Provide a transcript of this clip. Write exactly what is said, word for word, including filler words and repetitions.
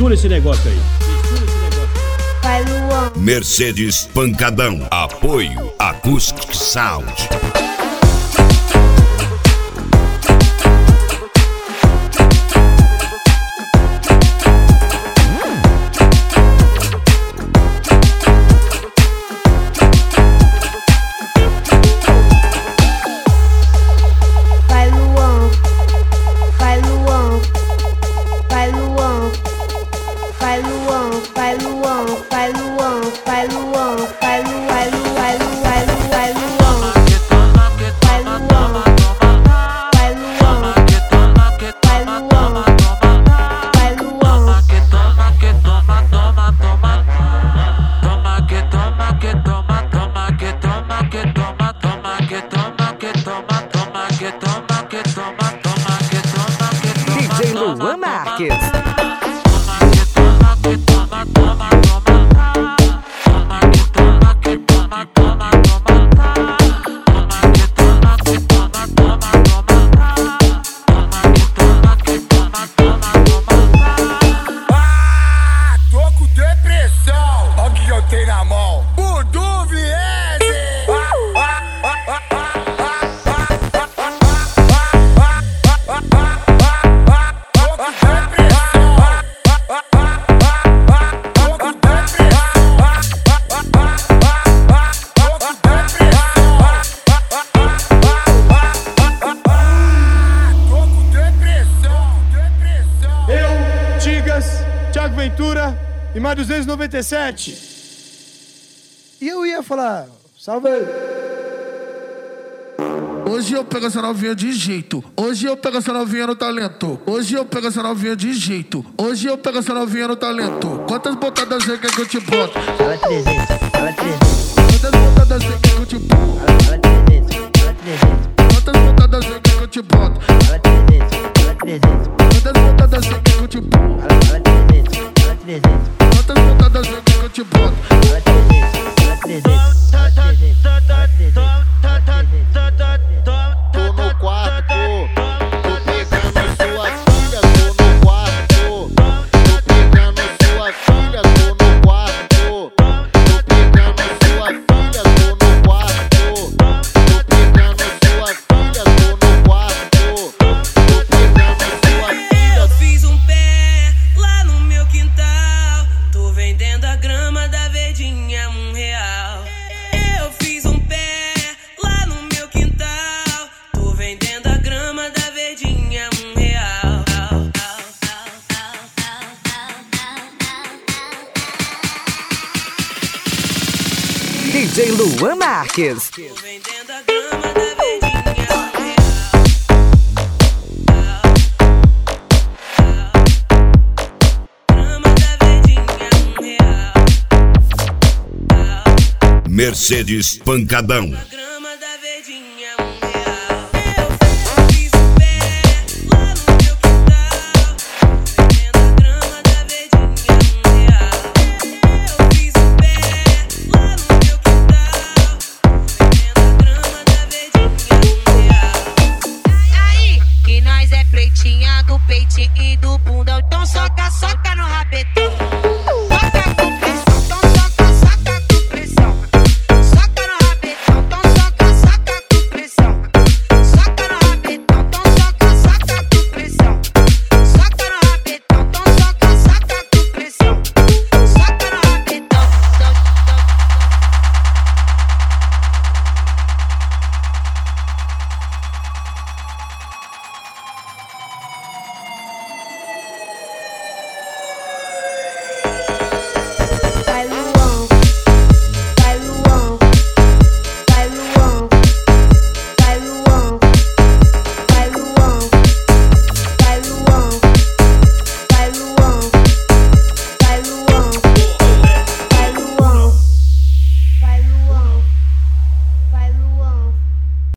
Mistura esse negócio aí. Mistura esse negócio aí. Vai, Luan. Mercedes Pancadão. Apoio Acoustic Sound. Vai, Luan, vai, Luan, vai, Luan, vai, Luan, vai, Luan, vai, Luan, vai, Luan, vai, Luan, vai, Luan, vai, Luan, vai, Luan, vai, Luan, vai, Luan, vai, Luan. Toma que toma, toma, toma, toma que toma, que toma, toma que toma, que toma, toma que toma, que toma, toma que toma, que toma, toma que toma, que toma. D J Luan Marques. Thiago Ventura e mais duzentos e noventa e sete. E eu ia falar, salve aí. Hoje eu pego essa novinha de jeito. Hoje eu pego essa novinha no talento. Hoje eu pego essa novinha de jeito. Hoje eu pego essa novinha no talento. Quantas botadas você quer que eu te boto? Fala trezentos, fala trezentos. Quantas botadas você quer que eu te boto? Fala trezentos, fala trezentos. Quantas botadas você quer que eu te boto? Fala trezentos, fala trezentos. Quantas botadas você quer que eu te boto? Fala trezentos, fala trezentos. Quantas botadas você quer que eu te boto? Fala trezentos, fala trezentos. Fala trezentos, fala trezentos. Fala trezentos. Tô no quarto, tô pegando sua filha, tô no quarto. Tô pegando sua filha, tô no quarto. Tô pegando sua filha, tô no quarto. Tô pegando sua filha, tô no quarto. Tô pegando sua filha. Eu fiz um pé lá no meu quintal. Tô vendendo a grama da verdinha um real. Eu fiz um pé lá no meu quintal. Tô vendendo a grama da verdinha um real. D J Luan Marques. Tô vendendo a grama da verdinha um real. Grama da verdinha um real. Mercedes Pancadão.